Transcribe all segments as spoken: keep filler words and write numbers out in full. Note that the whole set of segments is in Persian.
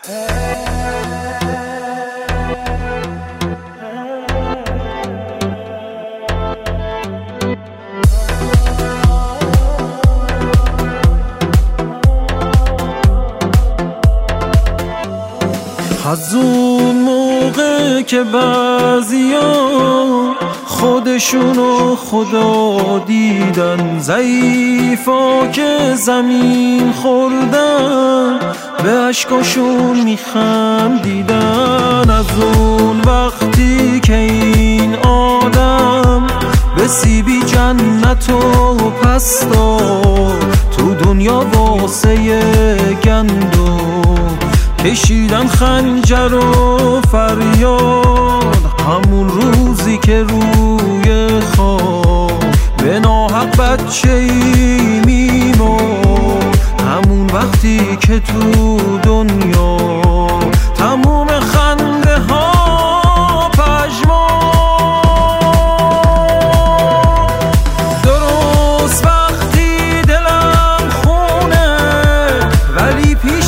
از اون موقع که بعضیا خودشونو خدا دیدن، ضعیفا که زمین خوردن به عشقاشون میخندیدن. از اون وقتی که این آدم به سیبی جنتو پس داد، تو دنیا واسه گندم کشیدن خنجر و فریاد. همون روزی که روی خواب به ناحق بچه‌ای میمرد، همون وقتی که تو دنیا تموم خنده ها پژمرد. درست وقتی دلم خونه ولی پیش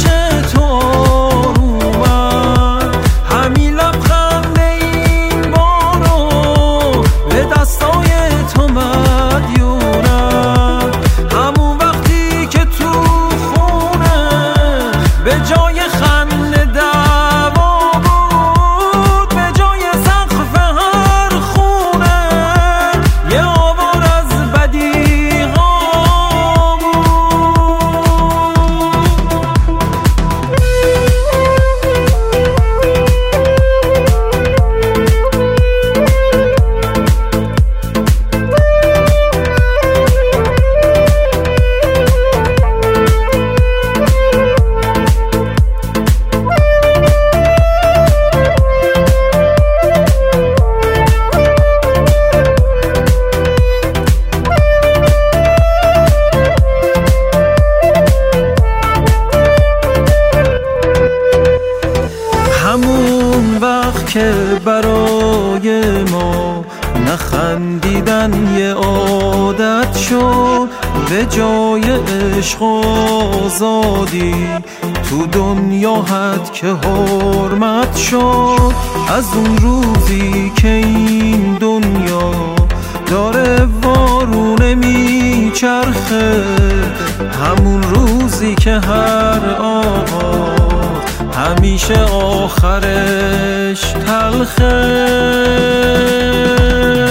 به جای خنده دعوا بود، به جای سقف هر خونه یه آوار از بدیعا همون وقت که برای ما نخندیدن یه عادت شد، به جای عشق و آزادی تو دنیا حد که حرمت شد. از اون روزی که این دنیا داره وارونه میچرخه، همون روزی که هر آغاز همیشه آخرش تلخه.